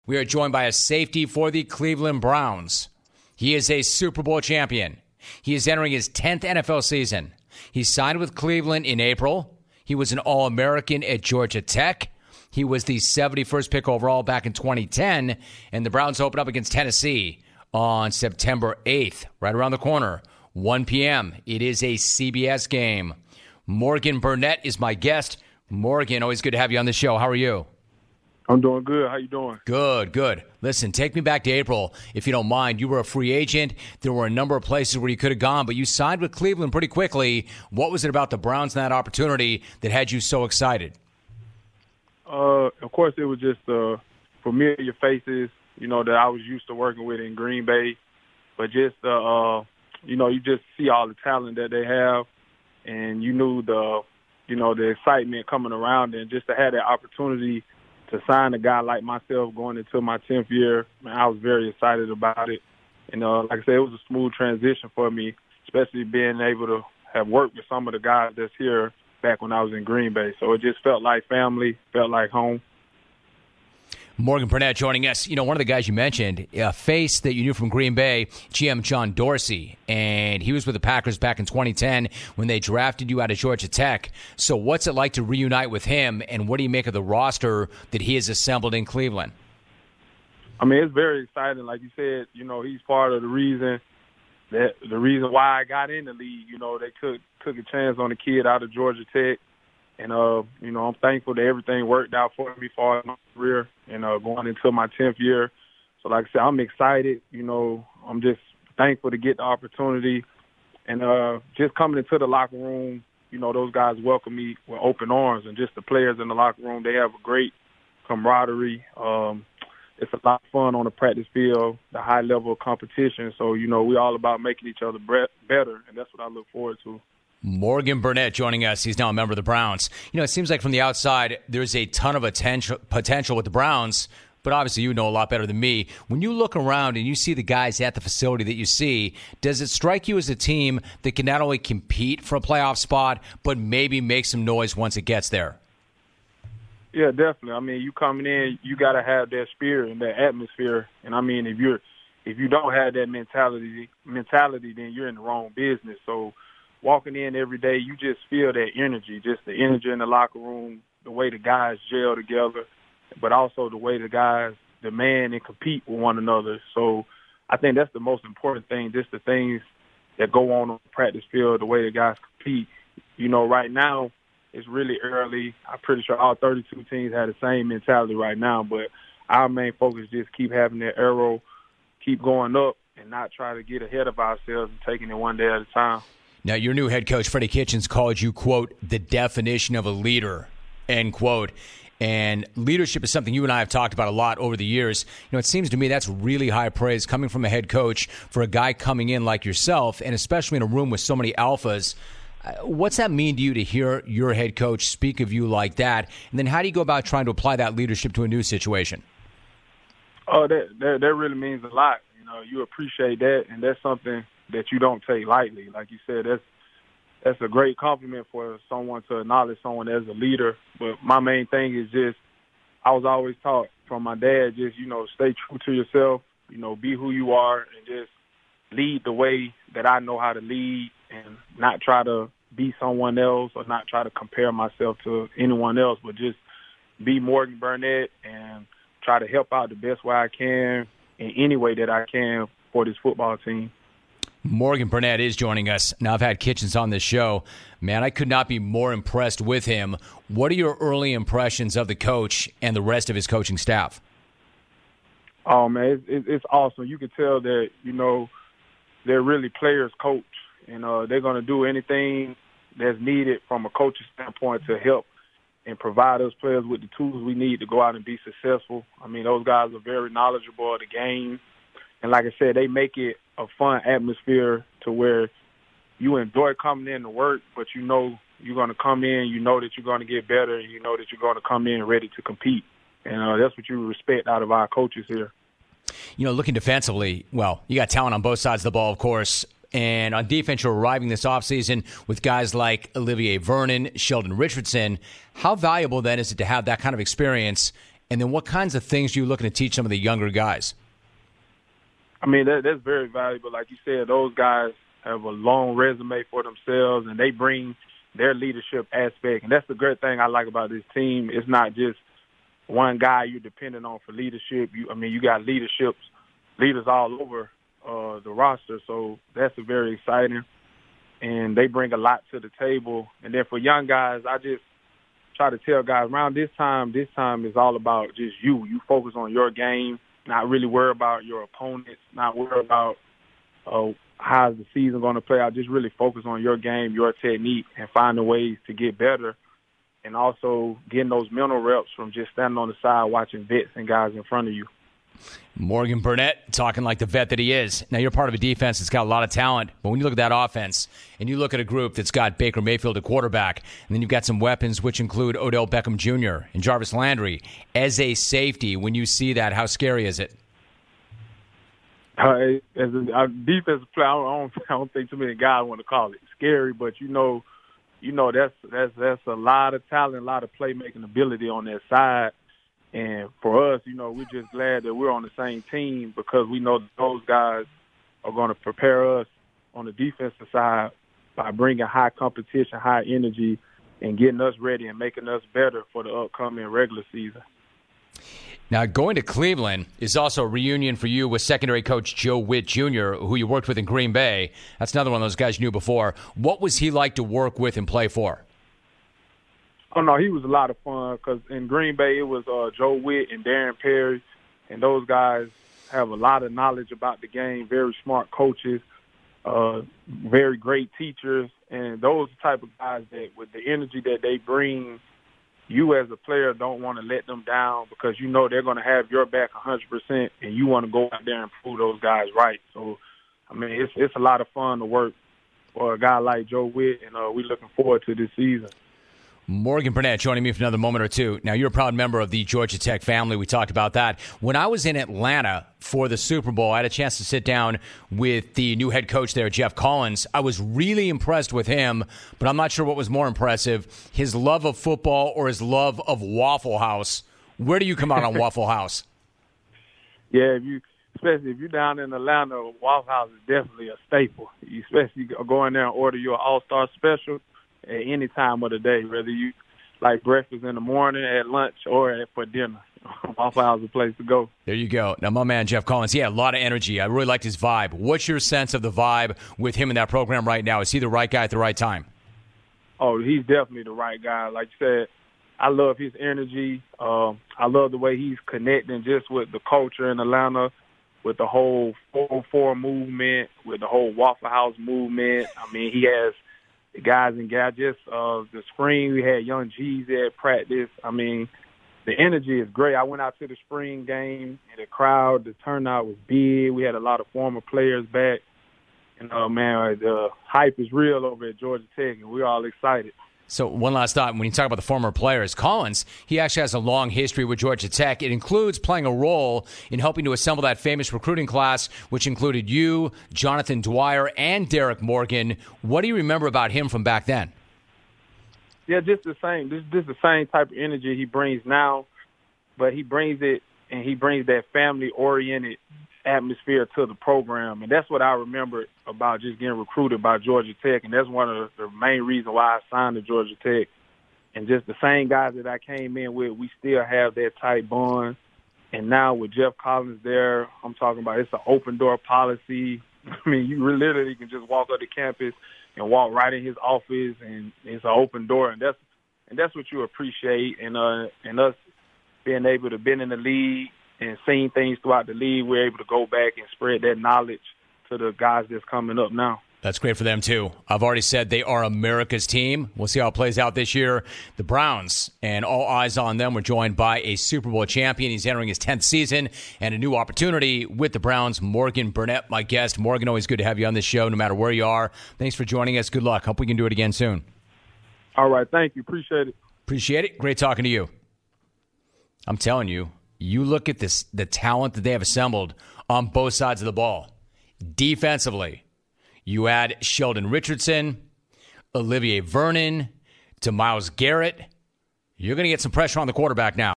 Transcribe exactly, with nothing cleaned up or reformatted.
We are joined by a safety for the Cleveland Browns. He is a Super Bowl champion. He is entering his tenth N F L season. He signed with Cleveland in April. He was an All-American at Georgia Tech. He was the seventy-first pick overall back in twenty ten, and the Browns open up against Tennessee on September eighth, right around the corner, one p.m. It is a C B S game. Morgan Burnett is my guest. Morgan, always good to have you on the show. How are you? I'm doing good. How you doing? Good, good. Listen, take me back to April, if you don't mind. You were a free agent. There were a number of places where you could have gone, but you signed with Cleveland pretty quickly. What was it about the Browns and that opportunity that had you so excited? Uh, of course, it was just uh, familiar faces, you know, that I was used to working with in Green Bay. But just, uh, uh, you know, you just see all the talent that they have, and you knew the, you know, the excitement coming around, and just to have that opportunity to sign a guy like myself going into my tenth year, man, I was very excited about it. And uh, like I said, it was a smooth transition for me, especially being able to have worked with some of the guys that's here back when I was in Green Bay. So it just felt like family, felt like home. Morgan Burnett joining us. You know, one of the guys you mentioned, a face that you knew from Green Bay, G M John Dorsey, and he was with the Packers back in twenty ten when they drafted you out of Georgia Tech. So what's it like to reunite with him, and what do you make of the roster that he has assembled in Cleveland? I mean, it's very exciting. Like you said, you know, he's part of the reason that the reason why I got in the league. You know, they took took a chance on the kid out of Georgia Tech. And, uh, you know, I'm thankful that everything worked out for me for my career and uh, going into my tenth year. So, like I said, I'm excited. You know, I'm just thankful to get the opportunity. And uh, just coming into the locker room, you know, those guys welcome me with open arms. And just the players in the locker room, they have a great camaraderie. Um, it's a lot of fun on the practice field, the high level of competition. So, you know, we're all about making each other better, and that's what I look forward to. Morgan Burnett joining us. He's now a member of the Browns. You know, it seems like from the outside, there's a ton of potential potential with the Browns, but obviously you know a lot better than me. When you look around and you see the guys at the facility that you see, does it strike you as a team that can not only compete for a playoff spot, but maybe make some noise once it gets there? Yeah, definitely. I mean, you coming in, you got to have that spirit and that atmosphere. And, I mean, if you're if you don't have that mentality, mentality, then you're in the wrong business. So, walking in every day, you just feel that energy, just the energy in the locker room, the way the guys gel together, but also the way the guys demand and compete with one another. So I think that's the most important thing, just the things that go on on the practice field, the way the guys compete. You know, right now it's really early. I'm pretty sure all thirty-two teams have the same mentality right now, but our main focus is just keep having that arrow, keep going up, and not try to get ahead of ourselves and taking it one day at a time. Now, your new head coach, Freddie Kitchens, called you, quote, the definition of a leader, end quote. And leadership is something you and I have talked about a lot over the years. You know, it seems to me that's really high praise coming from a head coach for a guy coming in like yourself, and especially in a room with so many alphas. Uh, what's that mean to you to hear your head coach speak of you like that? And then how do you go about trying to apply that leadership to a new situation? Oh, that that, that really means a lot. You know, you appreciate that, and that's something that you don't take lightly. Like you said, that's that's a great compliment for someone to acknowledge someone as a leader. But my main thing is just, I was always taught from my dad, just, you know, stay true to yourself, you know, be who you are, and just lead the way that I know how to lead, and not try to be someone else or not try to compare myself to anyone else, but just be Morgan Burnett and try to help out the best way I can in any way that I can for this football team. Morgan Burnett is joining us. Now, I've had Kitchens on this show. Man, I could not be more impressed with him. What are your early impressions of the coach and the rest of his coaching staff? Oh, man, it's, it's awesome. You can tell that, you know, they're really players coach, and uh, they're going to do anything that's needed from a coaching standpoint to help and provide us players with the tools we need to go out and be successful. I mean, those guys are very knowledgeable of the game. And like I said, they make it a fun atmosphere to where you enjoy coming in to work, but you know you're going to come in, you know that you're going to get better, and you know that you're going to come in ready to compete. And uh, that's what you respect out of our coaches here. You know, looking defensively, well, you got talent on both sides of the ball, of course. And on defense, you're arriving this offseason with guys like Olivier Vernon, Sheldon Richardson. How valuable, then, is it to have that kind of experience And then what kinds of things are you looking to teach some of the younger guys? I mean, that, that's very valuable. Like you said, those guys have a long resume for themselves, and they bring their leadership aspect. And that's the great thing I like about this team. It's not just one guy you're dependent on for leadership. You, I mean, you got leaderships, leaders all over uh, the roster, so that's very exciting. And they bring a lot to the table. And then for young guys, I just try to tell guys around this time, this time is all about just you. You focus on your game, not really worry about your opponents, not worry about uh, how's the season going to play out. Just really focus on your game, your technique, and finding ways to get better. And also getting those mental reps from just standing on the side watching vets and guys in front of you. Morgan Burnett talking like the vet that he is. Now, you're part of a defense that's got a lot of talent, but when you look at that offense and you look at a group that's got Baker Mayfield at quarterback, and then you've got some weapons which include Odell Beckham Junior and Jarvis Landry as a safety, when you see that, how scary is it? Uh, as a, a defensive player, I don't, I don't think too many guys want to call it scary, but you know, you know that's that's that's a lot of talent, a lot of playmaking ability on that side. And for us, you know, we're just glad that we're on the same team because we know that those guys are going to prepare us on the defensive side by bringing high competition, high energy, and getting us ready and making us better for the upcoming regular season. Now, going to Cleveland is also a reunion for you with secondary coach Joe Witt Junior, who you worked with in Green Bay. That's another one of those guys you knew before. What was he like to work with and play for? Oh, no, he was a lot of fun because in Green Bay it was uh, Joe Witt and Darren Perry, and those guys have a lot of knowledge about the game, very smart coaches, uh, very great teachers, and those are the type of guys that with the energy that they bring, you as a player don't want to let them down because you know they're going to have your back one hundred percent, and you want to go out there and prove those guys right. So, I mean, it's it's a lot of fun to work for a guy like Joe Witt, and uh, we're looking forward to this season. Morgan Burnett joining me for another moment or two. Now, you're a proud member of the Georgia Tech family. We talked about that. When I was in Atlanta for the Super Bowl, I had a chance to sit down with the new head coach there, Jeff Collins. I was really impressed with him, but I'm not sure what was more impressive, his love of football or his love of Waffle House. Where do you come out on Waffle House? Yeah, if you, especially if you're down in Atlanta, Waffle House is definitely a staple. You especially go in there and order your All-Star Special at any time of the day, whether you like breakfast in the morning, at lunch, or for dinner. Waffle House is a place to go. There you go. Now, my man, Jeff Collins, he had a lot of energy. I really liked his vibe. What's your sense of the vibe with him in that program right now? Is he the right guy at the right time? Oh, he's definitely the right guy. Like you said, I love his energy. Um, I love the way he's connecting just with the culture in Atlanta, with the whole four oh four movement, with the whole Waffle House movement. I mean, he has the guys and gadgets. Uh, the spring, we had Young G's at practice. I mean, the energy is great. I went out to the spring game, and the crowd, the turnout was big. We had a lot of former players back. And, uh, man, the hype is real over at Georgia Tech, and we're all excited. So one last thought, when you talk about the former players, Collins, he actually has a long history with Georgia Tech. It includes playing a role in helping to assemble that famous recruiting class, which included you, Jonathan Dwyer, and Derek Morgan. What do you remember about him from back then? Yeah, just the same. This, this is the same type of energy he brings now, but he brings it, and he brings that family-oriented atmosphere to the program. And that's what I remember about just getting recruited by Georgia Tech. And that's one of the main reasons why I signed to Georgia Tech. And just the same guys that I came in with, we still have that tight bond. And now with Jeff Collins there, I'm talking about it's an open door policy. I mean, you literally can just walk up to campus and walk right in his office, and it's an open door. And that's and that's what you appreciate. And uh, and us being able to be in the league and seeing things throughout the league, we're able to go back and spread that knowledge to the guys that's coming up now. That's great for them, too. I've already said they are America's team. We'll see how it plays out this year. The Browns, and all eyes on them, were joined by a Super Bowl champion. He's entering his tenth season and a new opportunity with the Browns. Morgan Burnett, my guest. Morgan, always good to have you on this show, no matter where you are. Thanks for joining us. Good luck. Hope we can do it again soon. All right. Thank you. Appreciate it. Appreciate it. Great talking to you. I'm telling you, you look at this, the talent that they have assembled on both sides of the ball. Defensively, you add Sheldon Richardson, Olivier Vernon, to Myles Garrett. You're going to get some pressure on the quarterback now.